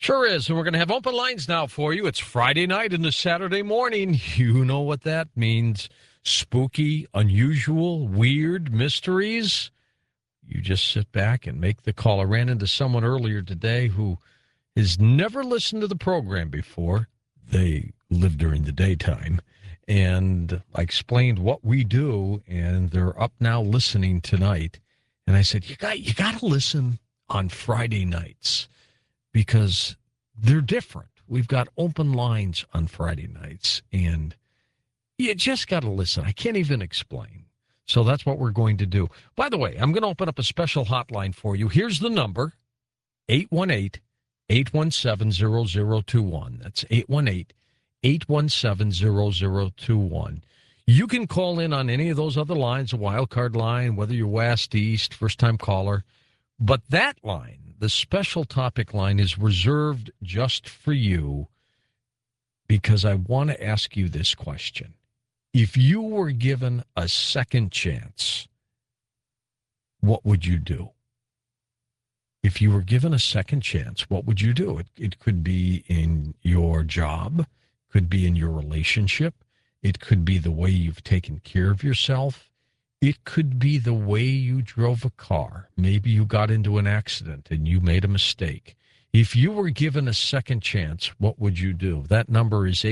Sure is. And we're going to have open lines now for you. It's Friday night into Saturday morning. You know what that means. Spooky, unusual, weird mysteries. You just sit back and make the call. I ran into someone earlier today who has never listened to the program before. They live during the daytime. And I explained what we do, and they're up now listening tonight. And I said, you got to listen on Friday nights, because they're different. We've got open lines on Friday nights, and you just got to listen. I can't even explain. So that's what we're going to do. By the way, I'm going to open up a special hotline for you. Here's the number, 818-817-0021. That's 818-817-0021. You can call in on any of those other lines, a wild card line, whether you're west, east, first-time caller. But that line, the special topic line, is reserved just for you, because I want to ask you this question. If you were given a second chance, what would you do? If you were given a second chance, what would you do? It could be in your job, could be in your relationship, it could be the way you've taken care of yourself. It could be the way you drove a car. Maybe you got into an accident and you made a mistake. If you were given a second chance, what would you do? That number is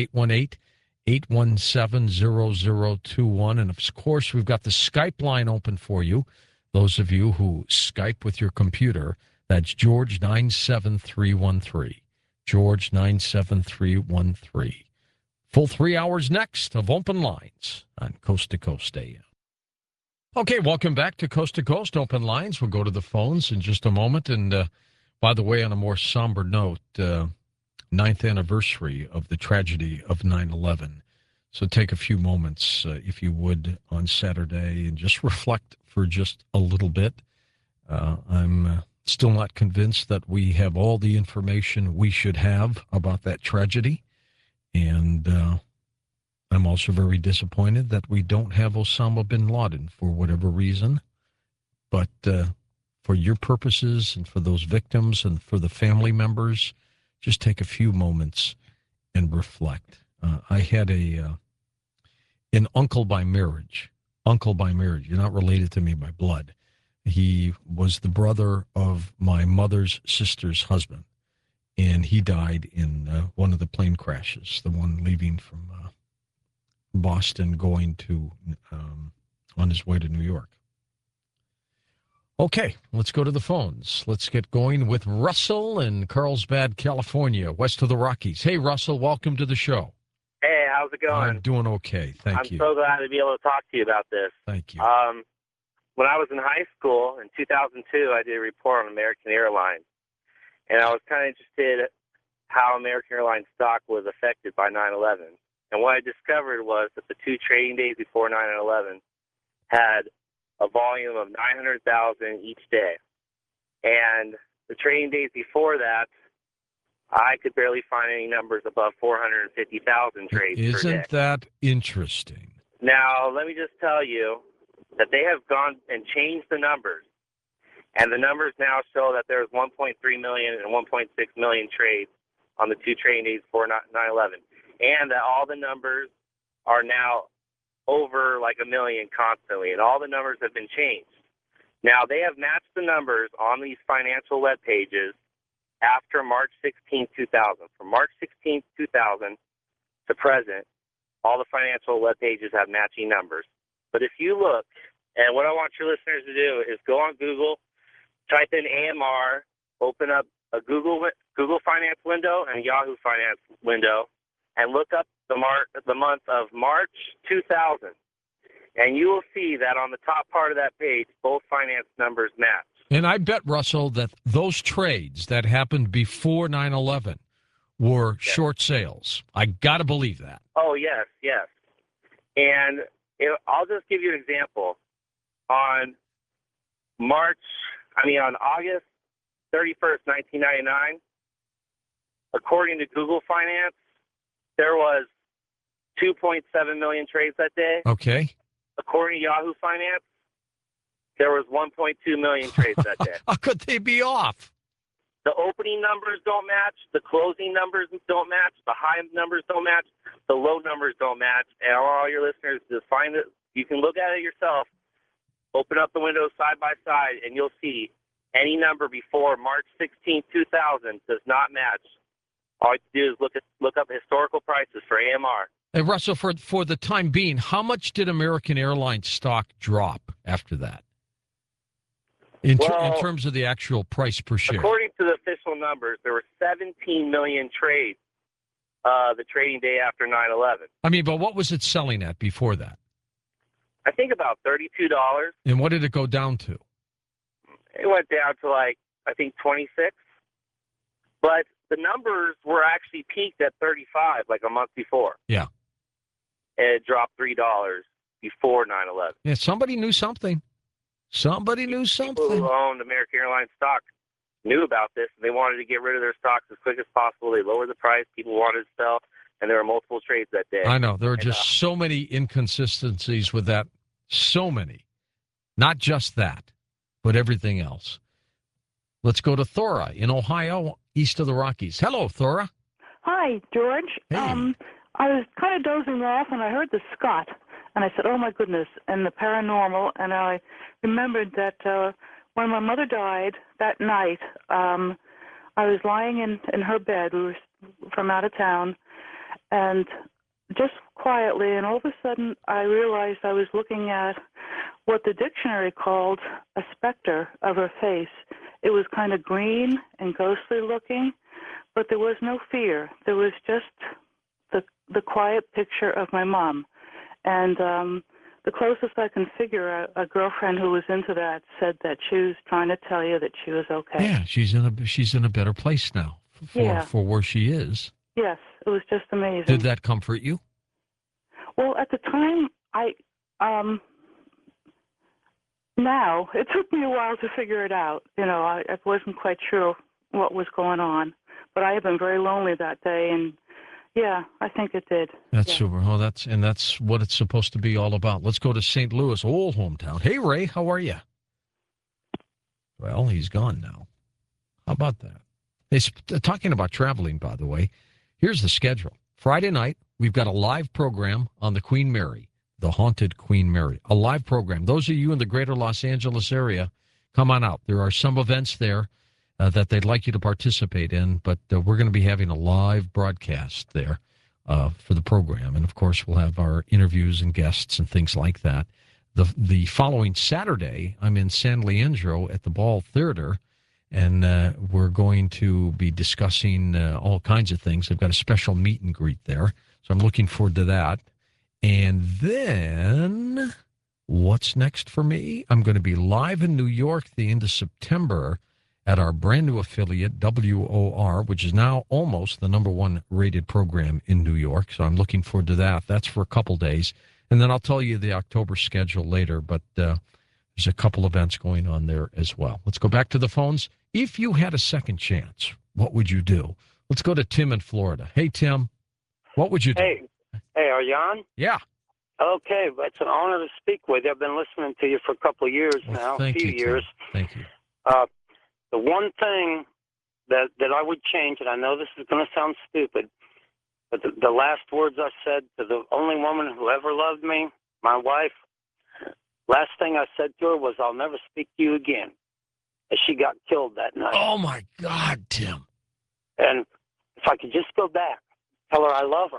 818-817-0021. And, of course, we've got the Skype line open for you. Those of you who Skype with your computer, that's George 97313. George 97313. Full 3 hours next of open lines on Coast to Coast AM. Okay, welcome back to Coast Open Lines. We'll go to the phones in just a moment. And by the way, on a more somber note, 9th anniversary of the tragedy of 9/11. So take a few moments, if you would, on Saturday and just reflect for just a little bit. I'm still not convinced that we have all the information we should have about that tragedy. And I'm also very disappointed that we don't have Osama bin Laden for whatever reason. But for your purposes and for those victims and for the family members, just take a few moments and reflect. I had an uncle by marriage. Uncle by marriage. You're not related to me by blood. He was the brother of my mother's sister's husband. And he died in one of the plane crashes, the one leaving from Boston going to on his way to New York. Okay, let's go to the phones. Let's get going with Russell in Carlsbad, California, west of the Rockies. Hey, Russell, welcome to the show. Hey, how's it going? I'm doing okay, thank you. I'm so glad to be able to talk to you about this. Thank you. When I was in high school in 2002, I did a report on American Airlines, and I was kind of interested how American Airlines stock was affected by 9/11. And what I discovered was that the 2 trading days before 9/11 had a volume of 900,000 each day. And the trading days before that, I could barely find any numbers above 450,000 trades per day. Isn't that interesting? Now, let me just tell you that they have gone and changed the numbers. And the numbers now show that there's 1.3 million and 1.6 million trades on the 2 trading days before 9/11. And that all the numbers are now over like a million constantly, and all the numbers have been changed. Now, they have matched the numbers on these financial web pages after March 16, 2000. From March 16, 2000 to present, all the financial web pages have matching numbers. But if you look, and what I want your listeners to do is go on Google, type in AMR, open up a Google Finance window and a Yahoo Finance window, and look up the month of March 2000. And you will see that on the top part of that page, both finance numbers match. And I bet, Russell, that those trades that happened before 9/11 were short sales. I got to believe that. Oh, yes, yes. And I'll just give you an example. On August 31st, 1999, according to Google Finance, there was 2.7 million trades that day. Okay. According to Yahoo Finance, there was 1.2 million trades that day. How could they be off? The opening numbers don't match. The closing numbers don't match. The high numbers don't match. The low numbers don't match. And all your listeners, just find it. You can look at it yourself. Open up the windows side by side, and you'll see any number before March 16, 2000 does not match. All you have to do is look up historical prices for AMR. Hey, Russell, for the time being, how much did American Airlines stock drop after that? In terms of the actual price per share? According to the official numbers, there were 17 million trades the trading day after 9/11. I mean, but what was it selling at before that? I think about $32. And what did it go down to? It went down to I think 26. But the numbers were actually peaked at 35 a month before. Yeah. And it dropped $3 before 9/11. Yeah, somebody knew something. Somebody knew something. People who owned American Airlines stock knew about this, and they wanted to get rid of their stocks as quick as possible. They lowered the price. People wanted to sell, and there were multiple trades that day. I know. There are just so many inconsistencies with that. So many. Not just that, but everything else. Let's go to Thora in Ohio, east of the Rockies. Hello, Thora. Hi, George. Hey. I was kind of dozing off, and I heard the Scott, and I said, oh, my goodness, and the paranormal, and I remembered that when my mother died that night, I was lying in her bed. We were from out of town, and just quietly, and all of a sudden, I realized I was looking at what the dictionary called a specter of her face. It was kind of green and ghostly looking, but there was no fear. There was just the quiet picture of my mom. And the closest I can figure, a girlfriend who was into that said that she was trying to tell you that she was okay. Yeah, she's in a better place now for where she is. Yes, it was just amazing. Did that comfort you? Well, at the time, now, it took me a while to figure it out. I wasn't quite sure what was going on, but I had been very lonely that day, and yeah, I think it did. That's super. Oh, that's what it's supposed to be all about. Let's go to St. Louis, old hometown. Hey, Ray, how are you? Well, he's gone now. How about that? Hey, talking about traveling, by the way, here's the schedule. Friday night, we've got a live program on the Queen Mary, the haunted Queen Mary, a live program. Those of you in the greater Los Angeles area, come on out. There are some events there that they'd like you to participate in, but we're going to be having a live broadcast there for the program. And, of course, we'll have our interviews and guests and things like that. The following Saturday, I'm in San Leandro at the Ball Theater, and we're going to be discussing all kinds of things. They've got a special meet and greet there, so I'm looking forward to that. And then what's next for me? I'm going to be live in New York the end of September at our brand new affiliate, WOR, which is now almost the #1 rated program in New York. So I'm looking forward to that. That's for a couple days. And then I'll tell you the October schedule later, but there's a couple events going on there as well. Let's go back to the phones. If you had a second chance, what would you do? Let's go to Tim in Florida. Hey, Tim, what would you do? Hey, are you on? Yeah. Okay, it's an honor to speak with you. I've been listening to you for a couple of years now, Thank a few you, years. Tim. Thank you. The one thing that I would change, and I know this is going to sound stupid, but the last words I said to the only woman who ever loved me, my wife, last thing I said to her was, I'll never speak to you again. And she got killed that night. Oh, my God, Tim. And if I could just go back, tell her I love her.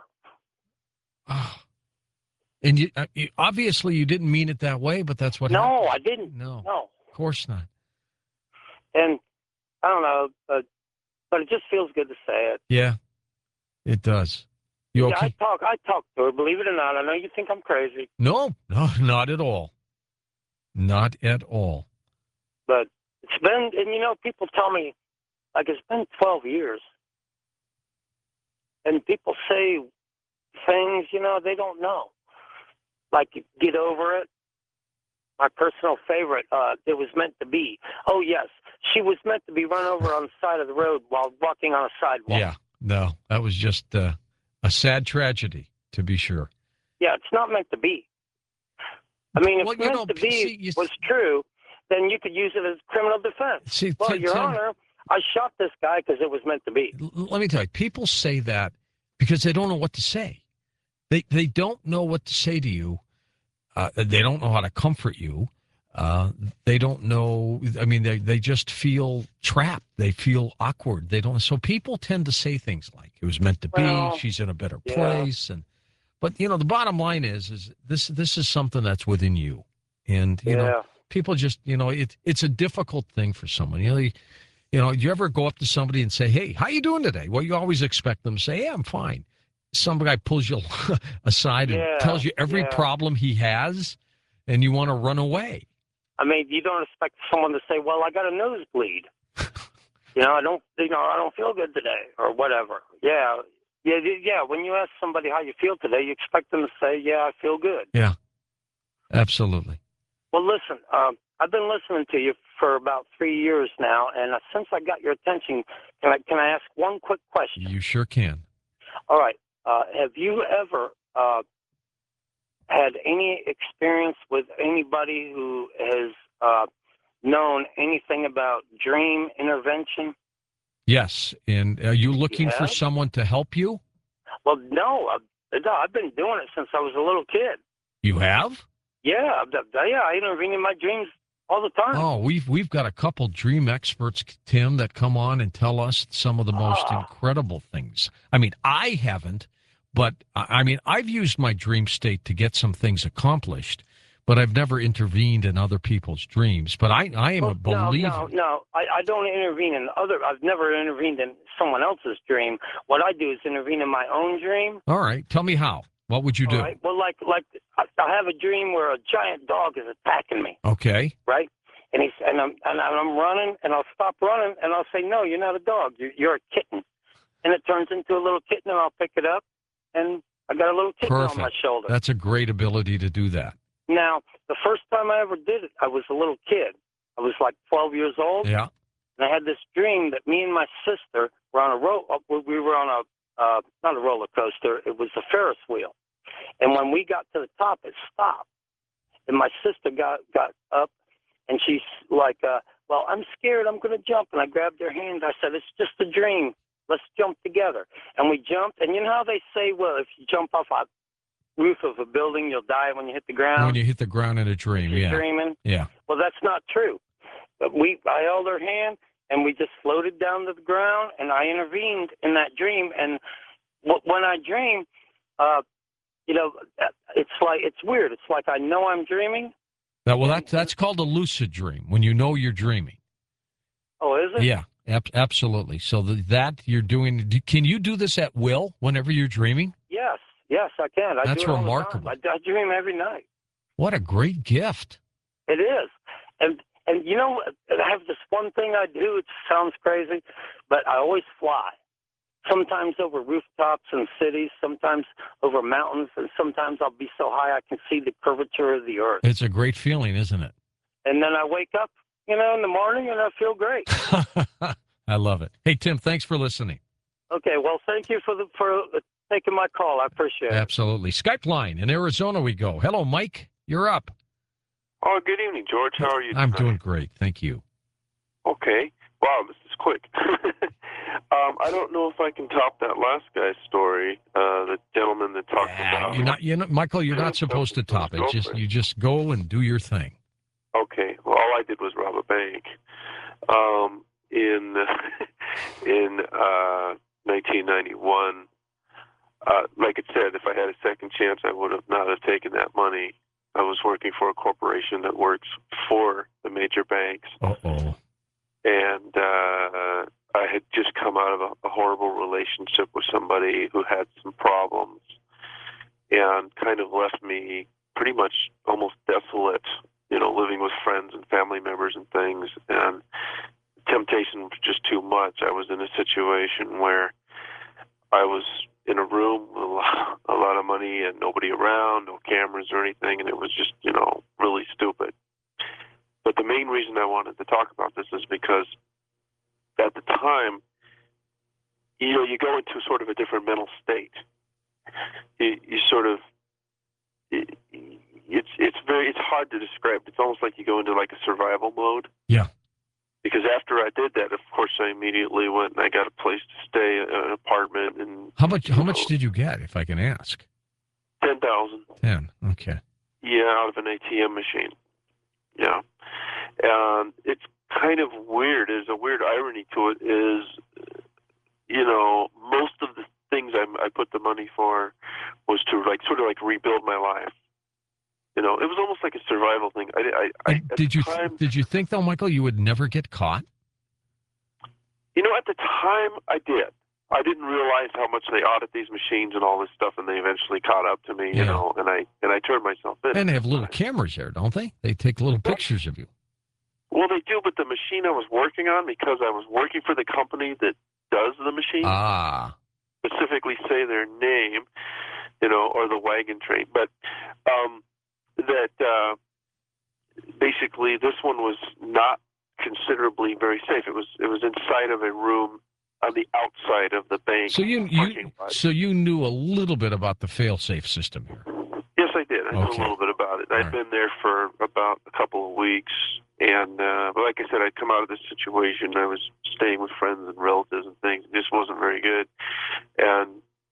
Oh. And you obviously you didn't mean it that way, but that's what happened. No, I didn't. No, of course not. And I don't know, but it just feels good to say it. Yeah, it does. You okay? Yeah, I talk to her, believe it or not. I know you think I'm crazy. No, not at all. Not at all. But it's been, and people tell me, it's been 12 years. And people say things, they don't know. Get over it. My personal favorite, it was meant to be. Oh, yes. She was meant to be run over on the side of the road while walking on a sidewalk. Yeah, no, that was just a sad tragedy, to be sure. Yeah, it's not meant to be. I mean, if meant to be was true, then you could use it as criminal defense. See, Your Honor, I shot this guy because it was meant to be. Let me tell you, people say that because they don't know what to say. They don't know what to say to you. They don't know how to comfort you. They don't know. I mean, they just feel trapped. They feel awkward. They don't. So people tend to say things like, "It was meant to be." Well, She's in a better yeah. place. But the bottom line is this is something that's within you, and people just it's a difficult thing for someone. Do you ever go up to somebody and say, "Hey, how you doing today?" Well, you always expect them to say, "Yeah, I'm fine." Some guy pulls you aside and tells you every problem he has, and you want to run away. I mean, you don't expect someone to say, "Well, I got a nosebleed." I don't feel good today, or whatever. Yeah. When you ask somebody how you feel today, you expect them to say, "Yeah, I feel good." Yeah, absolutely. Well, listen, I've been listening to you for about 3 years now, and since I got your attention, can I ask one quick question? You sure can. All right. Have you ever had any experience with anybody who has known anything about dream intervention? Yes. And are you looking for someone to help you? Well, no. I've been doing it since I was a little kid. You have? Yeah. I intervene in my dreams all the time. Oh, we've got a couple dream experts, Tim, that come on and tell us some of the most incredible things. I mean, I haven't, but I mean, I've used my dream state to get some things accomplished, but I've never intervened in other people's dreams. But I am a believer. No. I don't intervene in I've never intervened in someone else's dream. What I do is intervene in my own dream. All right. Tell me how. What would you do? Right. Well, like I have a dream where a giant dog is attacking me. Okay. Right. And I'm running, and I'll stop running, and I'll say, "No, you're not a dog. You're a kitten." And it turns into a little kitten, and I'll pick it up, and I got a little kitten on my shoulder. That's a great ability to do that. Now, the first time I ever did it, I was a little kid. I was like 12 years old. Yeah. And I had this dream that me and my sister were on we were on not a roller coaster, it was a Ferris wheel. And when we got to the top, it stopped. And my sister got up, and she's like, "Well, I'm scared. I'm going to jump." And I grabbed her hand. I said, "It's just a dream. Let's jump together." And we jumped. And you know how they say, well, if you jump off a roof of a building, you'll die when you hit the ground? When you hit the ground in a dream, You're dreaming? Yeah. Well, that's not true. But I held her hand, and we just floated down to the ground, and I intervened in that dream. And when I dream, it's weird. It's like I know I'm dreaming. That's called a lucid dream, when you know you're dreaming. Oh, is it? Yeah, absolutely. So that you're doing, can you do this at will whenever you're dreaming? Yes, I can. That's do it remarkable. all the time. I dream every night. What a great gift. It is. And I have this one thing I do. It sounds crazy, but I always fly. Sometimes over rooftops in cities, sometimes over mountains, and sometimes I'll be so high I can see the curvature of the earth. It's a great feeling, isn't it? And then I wake up, in the morning, and I feel great. I love it. Hey, Tim, thanks for listening. Okay, well, thank you for taking my call. I appreciate it. Absolutely. Skype line in Arizona we go. Hello, Mike. You're up. Oh, good evening, George. How are you tonight? I'm doing great. Thank you. Okay. Wow, this is quick. I don't know if I can top that last guy's story, the gentleman that talked about... Michael, you're not supposed to top it. You just go and do your thing. Okay. Well, all I did was rob a bank. In 1991, like it said, if I had a second chance, I would have not have taken that money. I was working for a corporation that works for the major banks. Uh-oh. And I had just come out of a horrible relationship with somebody who had some problems and kind of left me pretty much almost desolate, living with friends and family members and things. And temptation was just too much. I was in a situation where I was in a room with a lot of money and nobody around, no cameras or anything, and it was just, really stupid. But the main reason I wanted to talk about this is because at the time, you go into sort of a different mental state. You sort of, it's hard to describe. It's almost like you go into like a survival mode. Yeah. because after I did that, of course, I immediately went and I got a place to stay, an apartment, and How much did you get, if I can ask? 10,000. 10. Okay. Yeah, out of an ATM machine. Yeah, and it's kind of weird. There's a weird irony to it. Is, you know, most of the things I put the money for was to sort of rebuild my life. You know, it was almost like a survival thing. Did you think though, Michael, you would never get caught? You know, at the time, I did. I didn't realize how much they audit these machines and all this stuff, and they eventually caught up to me. You know, and I turned myself in. And they have little cameras there, don't they? They take little pictures of you. Well, they do, but the machine I was working on, because I was working for the company that does the machine, specifically say their name, you know, or the wagon train, but basically this one was not considerably very safe. It was inside of a room on the outside of the bank. So you knew a little bit about the fail-safe system here. Yes, I did. I knew a little bit about it. I'd been there for about a couple of weeks, and but like I said, I'd come out of this situation. I was staying with friends and relatives and things. It just wasn't very good, and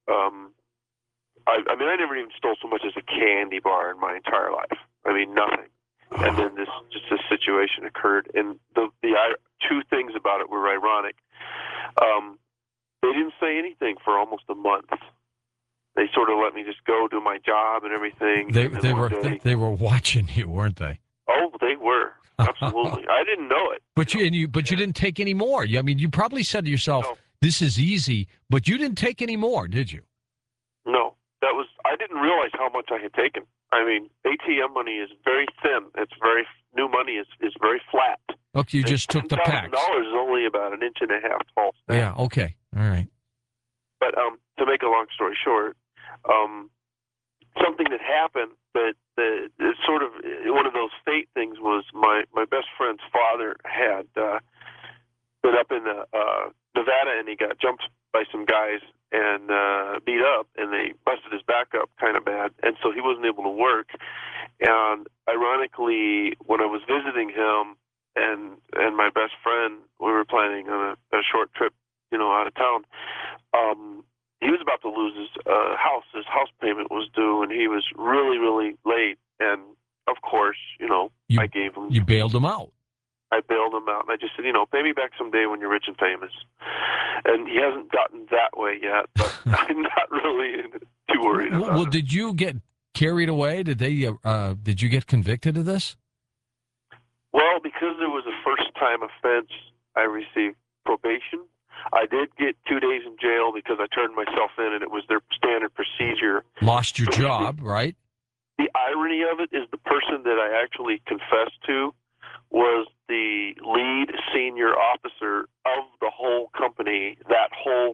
I mean, I never even stole so much as a candy bar in my entire life. I mean, nothing. And then this situation occurred, and the two things about it were ironic. They didn't say anything for almost a month. They sort of let me just go do my job and everything. They were watching you, weren't they? Oh, they were, absolutely. I didn't know it. But you didn't take any more. I mean, you probably said to yourself, "No, this is easy," but you didn't take any more, did you? No, I didn't realize how much I had taken. I mean, ATM money is very thin. New money is very flat. Okay, you just took the packs. $10,000 is only about an inch and a half tall. Yeah. Okay. All right. But to make a long story short, something that happened, but it's sort of one of those fate things, was my best friend's father had been up in Nevada, and he got jumped by some guys and beat up, and they busted his back up kind of bad, and so he wasn't able to work. And ironically, when I was visiting him and my best friend, we were planning on a short trip, you know, out of town. He was about to lose his house. His house payment was due, and he was really, really late. And of course, you know, I gave him. You bailed him out. I bailed him out, and I just said, you know, pay me back someday when you're rich and famous. And he hasn't gotten that way yet, but I'm not really too worried about it. Well, did you get carried away? Did you get convicted of this? Well, because there was a first-time offense, I received probation. I did get 2 days in jail because I turned myself in, and it was their standard procedure. Lost your job, right? The irony of it is the person that I actually confessed to was the lead senior officer of the whole company, that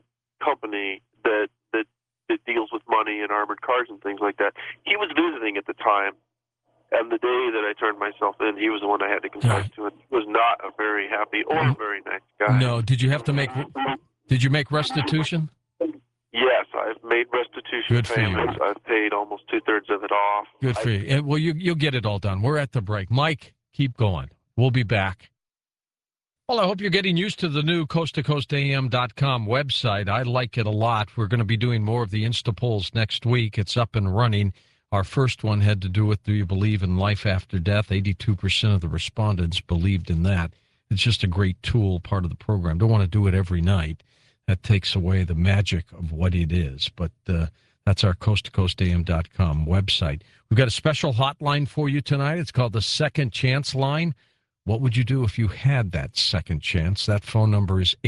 deals with money and armored cars and things like that. He was visiting at the time, and the day that I turned myself in, he was the one I had to confess to, and he was not a very happy or very nice guy. No, did you make restitution? Yes, I've made restitution Good payments. for you. I've paid almost 2/3 of it off. Good for you. Well, you'll get it all done. We're at the break. Mike, keep going. We'll be back. Well, I hope you're getting used to the new coasttocoastam.com website. I like it a lot. We're going to be doing more of the Insta polls next week. It's up and running. Our first one had to do with, do you believe in life after death? 82% of the respondents believed in that. It's just a great tool, part of the program. Don't want to do it every night. That takes away the magic of what it is. But that's our coasttocoastam.com website. We've got a special hotline for you tonight. It's called the Second Chance Line. What would you do if you had that second chance? That phone number is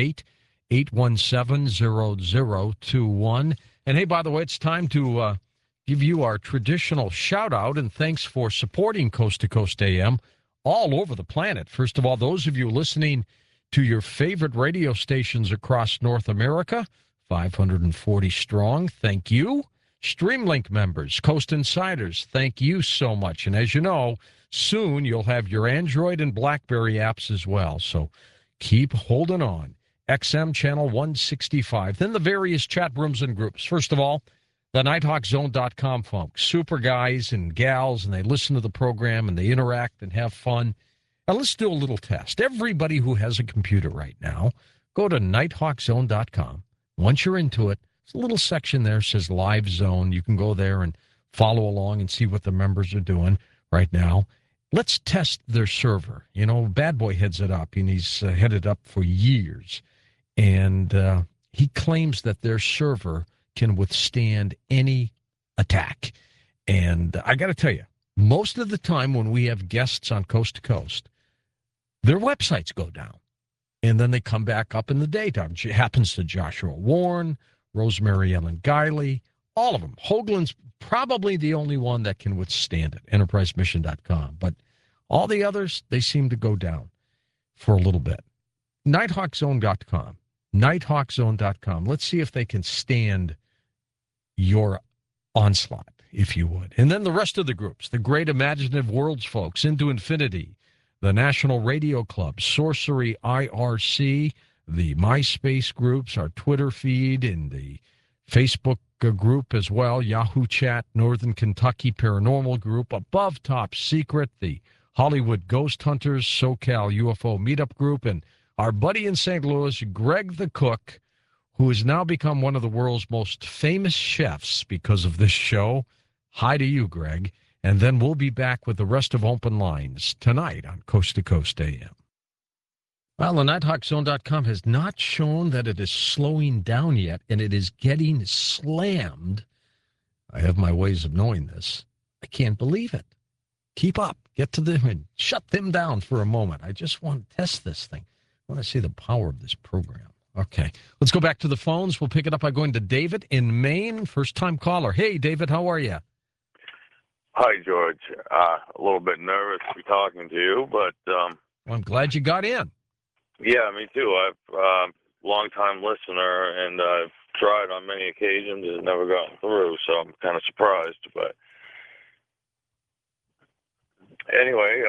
818-817-0021. And hey, by the way, it's time to give you our traditional shout-out, and thanks for supporting Coast to Coast AM all over the planet. First of all, those of you listening to your favorite radio stations across North America, 540 strong, thank you. Streamlink members, Coast Insiders, thank you so much. And as you know, soon you'll have your Android and BlackBerry apps as well. So keep holding on. XM Channel 165. Then the various chat rooms and groups. First of all, the NighthawkZone.com folks. Super guys and gals, and they listen to the program, and they interact and have fun. Now, let's do a little test. Everybody who has a computer right now, go to nighthawkzone.com. Once you're into it, there's a little section there that says Live Zone. You can go there and follow along and see what the members are doing right now. Let's test their server. You know, Bad Boy heads it up, and he's headed up for years. And he claims that their server can withstand any attack. And I got to tell you, most of the time when we have guests on Coast to Coast, their websites go down, and then they come back up in the daytime. It happens to Joshua Warren, Rosemary Ellen Guiley, all of them. Hoagland's probably the only one that can withstand it, enterprisemission.com. But all the others, they seem to go down for a little bit. Nighthawkzone.com. Nighthawkzone.com. Let's see if they can stand your onslaught, if you would. And then the rest of the groups, the Great Imaginative Worlds folks, Into Infinity, the National Radio Club, Sorcery IRC, the MySpace groups, our Twitter feed, and the Facebook group as well, Yahoo Chat, Northern Kentucky Paranormal Group, Above Top Secret, the Hollywood Ghost Hunters, SoCal UFO Meetup Group, and our buddy in St. Louis, Greg the Cook, who has now become one of the world's most famous chefs because of this show. Hi to you, Greg. And then we'll be back with the rest of Open Lines tonight on Coast to Coast AM. Well, the NighthawkZone.com has not shown that it is slowing down yet, and it is getting slammed. I have my ways of knowing this. I can't believe it. Keep up. Get to them and shut them down for a moment. I just want to test this thing. I want to see the power of this program. Okay. Let's go back to the phones. We'll pick it up by going to David in Maine, first-time caller. Hey, David, how are you? Hi, George. A little bit nervous to be talking to you, but... Well, I'm glad you got in. Yeah, me too. I've long-time listener, and I've tried on many occasions and never gotten through, so I'm kind of surprised. But anyway,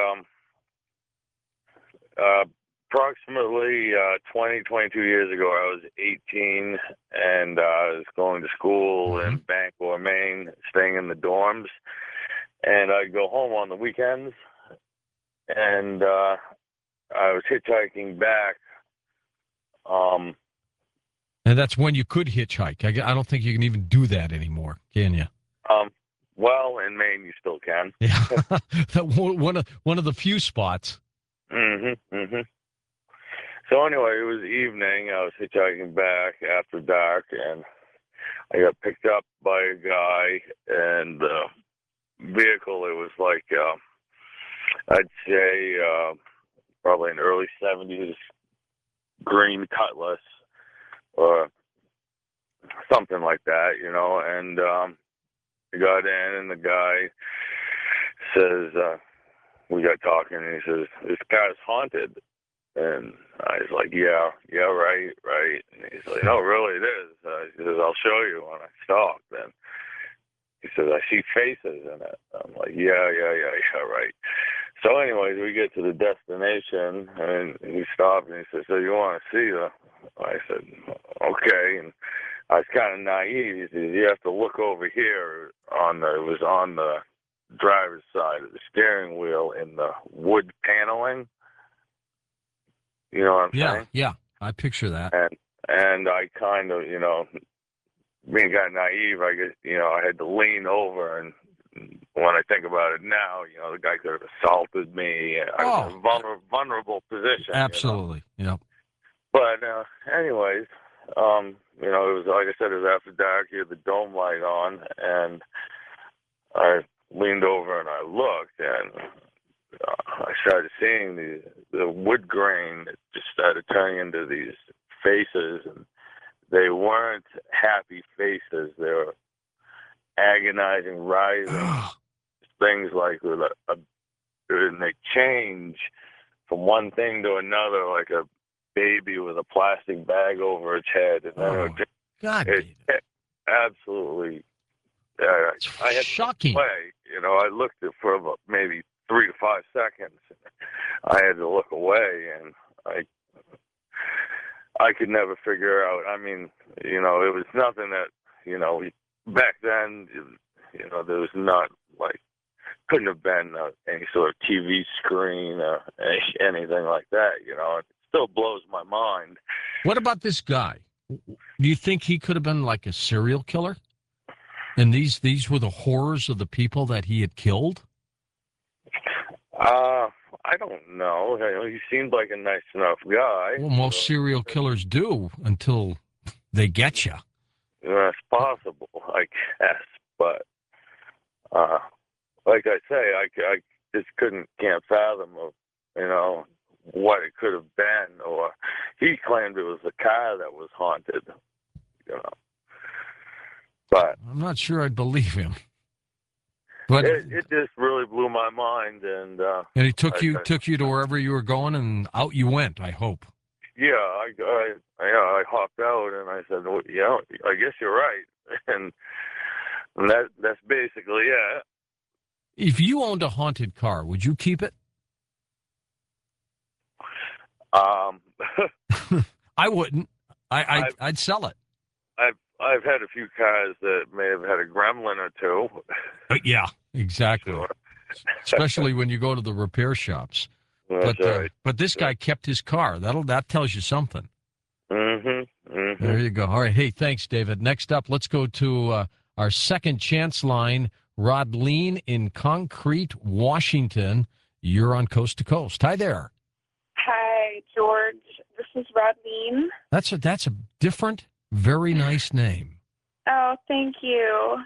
approximately 22 years ago, I was 18, and I was going to school in Bangor, Maine, staying in the dorms. And I'd go home on the weekends, and I was hitchhiking back. And that's when you could hitchhike. I don't think you can even do that anymore, can you? Well, in Maine, you still can. Yeah, one of the few spots. Mm-hmm. So anyway, it was evening. I was hitchhiking back after dark, and I got picked up by a guy, and vehicle, it was like, I'd say probably an early 70s green Cutlass or something like that, you know, and we got in, and the guy says, we got talking, and he says, this car's haunted. And I was like, yeah, right. And he's like, no, really, it is. He says, I'll show you when I stop. Then he says, I see faces in it. I'm like, yeah, right. So anyways, we get to the destination, and we stop, and he says, so you want to see the... I said, okay. And I was kind of naive. He says, you have to look over here. It was on the driver's side of the steering wheel in the wood paneling. You know what I'm saying? Yeah, I picture that. And I kind of, you know, being kind of naive, I guess, you know, I had to lean over, and when I think about it now, you know, the guy could have assaulted me. I was in a vulnerable position. Absolutely, you know? But anyways, you know, it was, like I said, it was after dark. You had the dome light on, and I leaned over and I looked, and I started seeing the wood grain that just started turning into these faces, and they weren't happy faces. They were agonizing, writhing things like and they change from one thing to another, like a baby with a plastic bag over its head, and then it absolutely. I had shocking. To play. You know, I looked at for about maybe 3 to 5 seconds. I had to look away, and I could never figure out. I mean, you know, it was nothing that, you know, back then, you know, there was not like couldn't have been any sort of TV screen or anything like that. It still blows my mind. What about this guy? Do you think he could have been like a serial killer? And these were the horrors of the people that he had killed? I don't know. He seemed like a nice enough guy. Well, most serial killers do until they get you. That's possible, I guess. But like I say, I just can't fathom what it could have been. Or he claimed it was the car that was haunted. But I'm not sure I'd believe him. But it just really blew my mind, and he took you to wherever you were going, and out you went. I hope. Yeah, I hopped out, and I said, well, yeah, I guess you're right, and that's basically it. If you owned a haunted car, would you keep it? I wouldn't. I'd sell it. I've had a few cars that may have had a gremlin or two. Yeah, exactly. Sure. Especially when you go to the repair shops. That's right. But this guy kept his car. That tells you something. Mm-hmm. There you go. All right. Hey, thanks, David. Next up, let's go to our second chance line. Rodleen in Concrete, Washington. You're on Coast to Coast. Hi there. Hi, George. This is Rodleen. That's a different, very nice name. Oh, thank you.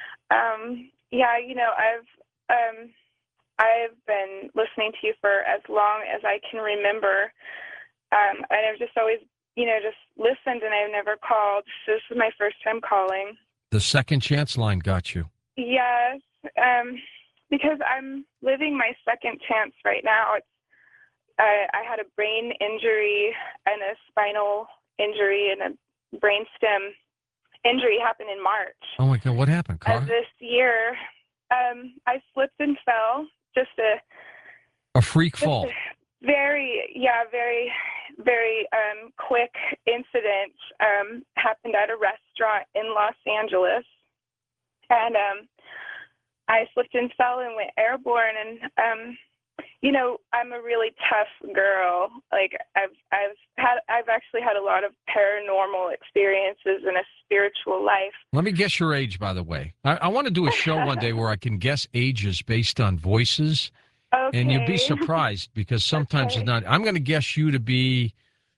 I've been listening to you for as long as I can remember. And I've just always, just listened, and I've never called. So this is my first time calling. The second chance line got you. Yes, because I'm living my second chance right now. I had a brain injury and a spinal injury and a brainstem injury happened in March. Oh my God, what happened, Car? Of this year. I slipped and fell. Just a freak fall. Very, very quick incident. Happened at a restaurant in Los Angeles. And I slipped and fell and went airborne. And I'm a really tough girl. Like I've actually had a lot of paranormal experiences in a spiritual life. Let me guess your age, by the way. I want to do a show one day where I can guess ages based on voices. Okay. And you'd be surprised because sometimes it's not. I'm going to guess you to be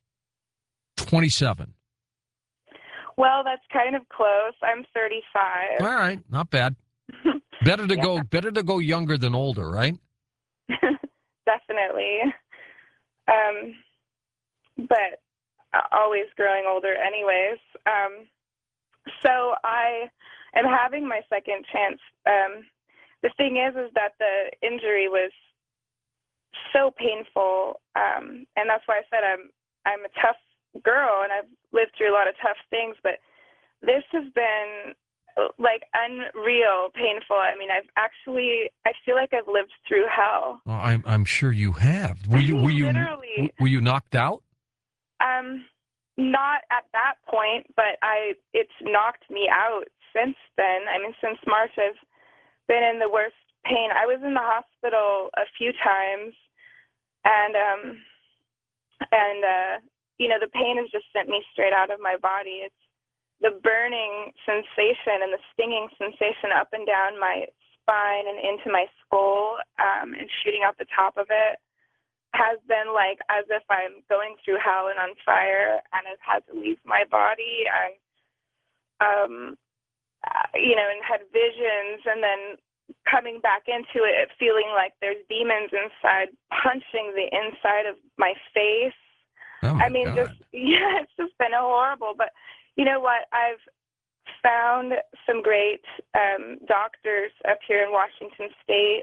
27. Well, that's kind of close. I'm 35. All right, not bad. Better to go younger than older, right? Definitely. But always growing older anyways. So I am having my second chance. The thing is that the injury was so painful. And that's why I said I'm a tough girl and I've lived through a lot of tough things, but this has been like unreal painful. I mean, I feel like I've lived through hell. Well, I'm sure you have. Were you Literally. Were you knocked out? Not at that point, but it's knocked me out since then. I mean, since March, I've been in the worst pain. I was in the hospital a few times, and the pain has just sent me straight out of my body. It's the burning sensation and the stinging sensation up and down my spine and into my skull, and shooting out the top of it has been like as if I'm going through hell and on fire, and it had to leave my body. And and had visions, and then coming back into it, feeling like there's demons inside punching the inside of my face. Oh my God. It's just been horrible. But you know what? I've found some great doctors up here in Washington State.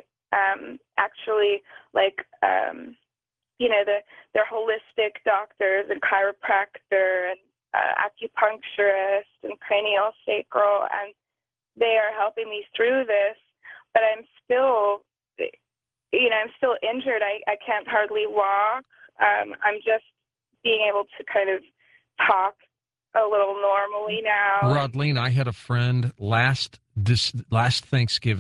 They're holistic doctors and chiropractor and acupuncturist and cranial sacral, and they are helping me through this. But I'm still injured. I can't hardly walk. I'm just being able to kind of talk a little normally now. Rodleen, I had a friend last Thanksgiving.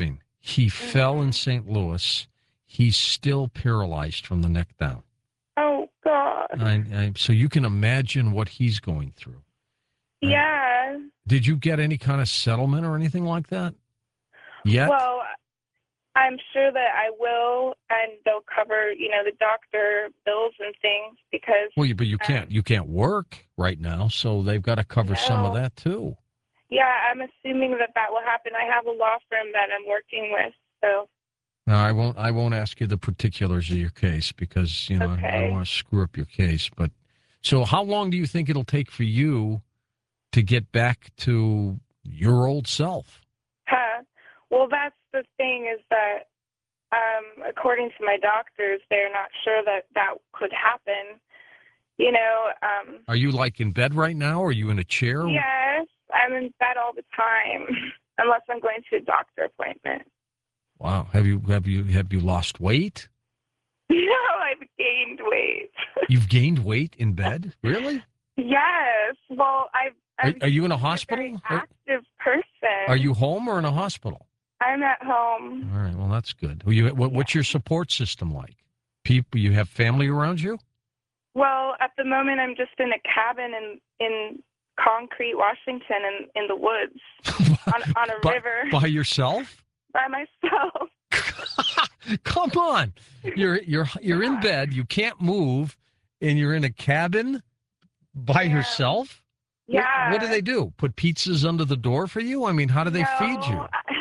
He fell in St. Louis. He's still paralyzed from the neck down. Oh, God. So you can imagine what he's going through. Right? Yeah. Did you get any kind of settlement or anything like that yet? Well, I'm sure that I will, and they'll cover, the doctor bills and things because. Well, but you can't work right now, so they've got to cover some of that too. Yeah, I'm assuming that will happen. I have a law firm that I'm working with, so. No, I won't ask you the particulars of your case because I don't want to screw up your case. But so, how long do you think it'll take for you to get back to your old self? Well, that's the thing is that, according to my doctors, they're not sure that could happen. Are you like in bed right now? Or are you in a chair? Yes, I'm in bed all the time, unless I'm going to a doctor appointment. Wow. Have you lost weight? No, I've gained weight. You've gained weight in bed? Really? Yes. Well, Are you in a hospital? A very active person. Are you home or in a hospital? I'm at home. All right. Well, that's good. What's your support system like? People, you have family around you? Well, at the moment, I'm just in a cabin in Concrete, Washington, in the woods on a river. By yourself? By myself. Come on. You're in bed, you can't move, and you're in a cabin by yourself? Yeah. What do they do? Put pizzas under the door for you? I mean, how do they feed you?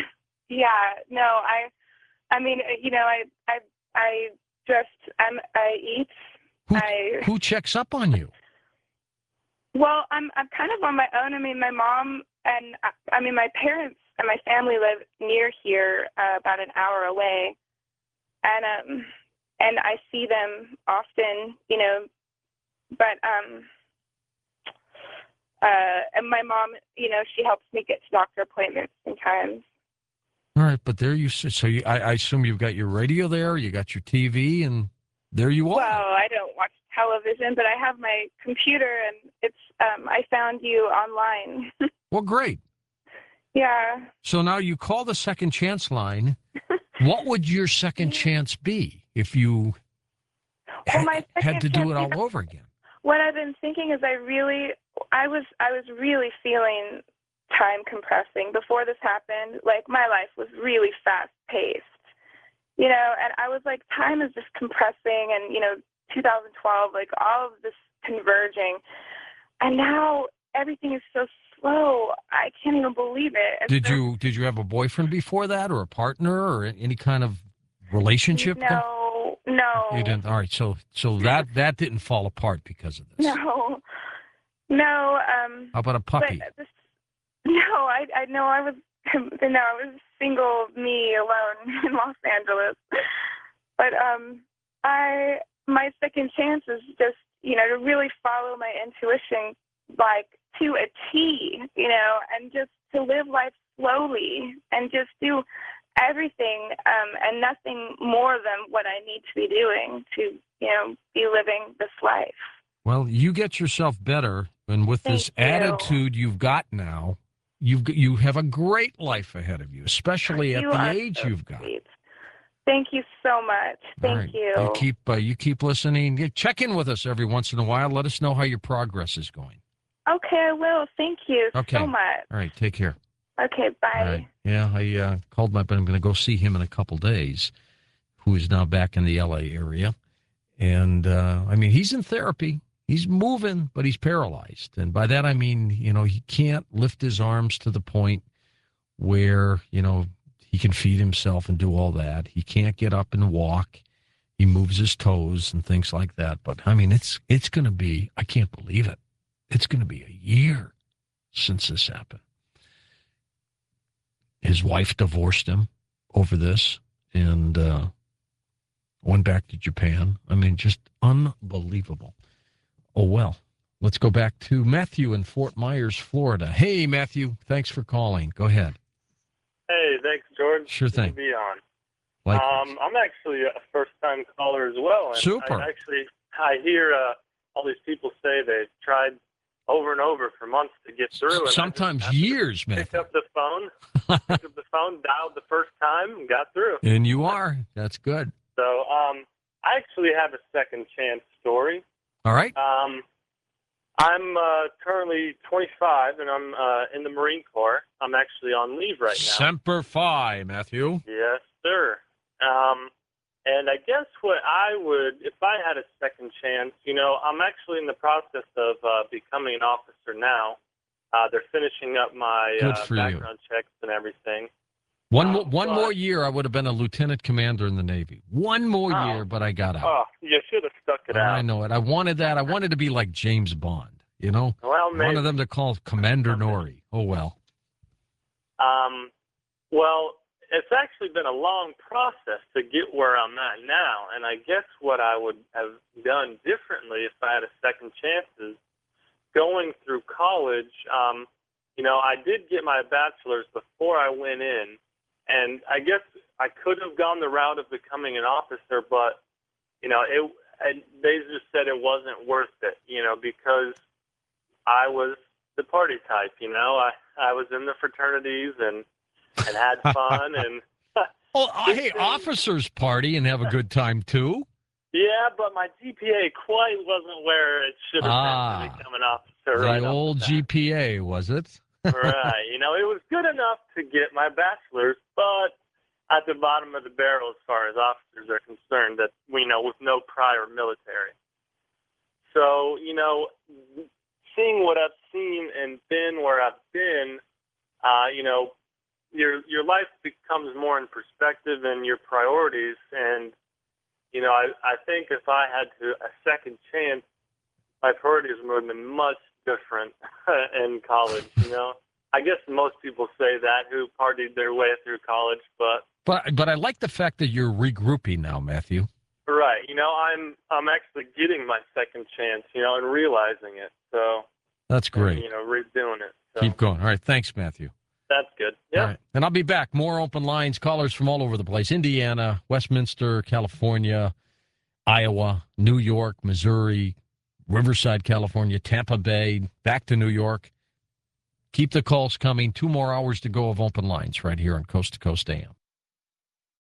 I mean, I eat. Who checks up on you? Well, I'm kind of on my own. I mean, my mom and my parents and my family live near here, about an hour away, and I see them often, but and my mom, she helps me get to doctor appointments sometimes. All right, but there you so I assume you've got your radio there, you got your TV, and there you are. Well, I don't watch television, but I have my computer, and it's I found you online. Well, great. Yeah. So now you call the second chance line. What would your second chance be if you had to do it all over again? What I've been thinking is I was really feeling time compressing before this happened. Like, my life was really fast paced, and I was like, time is just compressing, and 2012, like, all of this converging, and now everything is so slow. I can't even believe it. And did you have a boyfriend before that, or a partner, or any kind of relationship? No. You didn't. All right, so that didn't fall apart because of this. No. How about a puppy? I was single, me alone in Los Angeles. But my second chance is just to really follow my intuition, like, to a T, and just to live life slowly and just do everything and nothing more than what I need to be doing to, be living this life. Well, you get yourself better, and with this attitude you've got now, you have a great life ahead of you, especially at the age you've got. Thank you so much. Thank you. You keep listening. You check in with us every once in a while. Let us know how your progress is going. Okay, I will. Thank you so much. All right, take care. Okay, bye. All right. Yeah, I called but I'm going to go see him in a couple days, who is now back in the L.A. area. And, he's in therapy. He's moving, but he's paralyzed. And by that, I mean, he can't lift his arms to the point where, he can feed himself and do all that. He can't get up and walk. He moves his toes and things like that. But, it's going to be, I can't believe it. It's going to be a year since this happened. His wife divorced him over this and went back to Japan. Just unbelievable. Oh, well, let's go back to Matthew in Fort Myers, Florida. Hey, Matthew, thanks for calling. Go ahead. Hey, thanks, George. Sure thing. Good to be on. Likewise. I'm actually a first-time caller as well. And Super. I hear all these people say they've tried over and over for months to get through. And Sometimes years, picked Matthew. up the phone, dialed the first time, and got through. And you are. That's good. So I actually have a second chance story. All right. I'm currently 25, and I'm in the Marine Corps. I'm actually on leave right now. Semper Fi, Matthew. Yes, sir. And I guess what I would, if I had a second chance, I'm actually in the process of becoming an officer now. They're finishing up my Good for you. background checks and everything. One more year, I would have been a lieutenant commander in the Navy. One more year, but I got out. Oh, you should have stuck it out. I know it. I wanted that. I wanted to be like James Bond, Well, I maybe. wanted them to call Commander Nori. Oh, well. Well, it's actually been a long process to get where I'm at now, and I guess what I would have done differently if I had a second chance is going through college. I did get my bachelor's before I went in, and I guess I could have gone the route of becoming an officer, but they just said it wasn't worth it, because I was the party type. I was in the fraternities and had fun and. Oh, hey, officers party and have a good time too. Yeah, but my GPA quite wasn't where it should have been to become an officer. The right old GPA, was it? Right. It was good enough to get my bachelor's, but at the bottom of the barrel as far as officers are concerned, that with no prior military. So, seeing what I've seen and been where I've been, your life becomes more in perspective and your priorities. And, I think if I had a second chance, my priorities would have been much different in college, I guess most people say that who partied their way through college, But I like the fact that you're regrouping now, Matthew. right, I'm actually getting my second chance, and realizing it. So That's great. And, redoing it. So Keep going. All right. Thanks, Matthew. that's good. Yeah. All right. And I'll be back. More open lines, callers from all over the place. Indiana, Westminster, California, Iowa, New York, Missouri, Riverside, California, Tampa Bay, back to New York. Keep the calls coming. 2 more hours to go of open lines right here on Coast to Coast AM.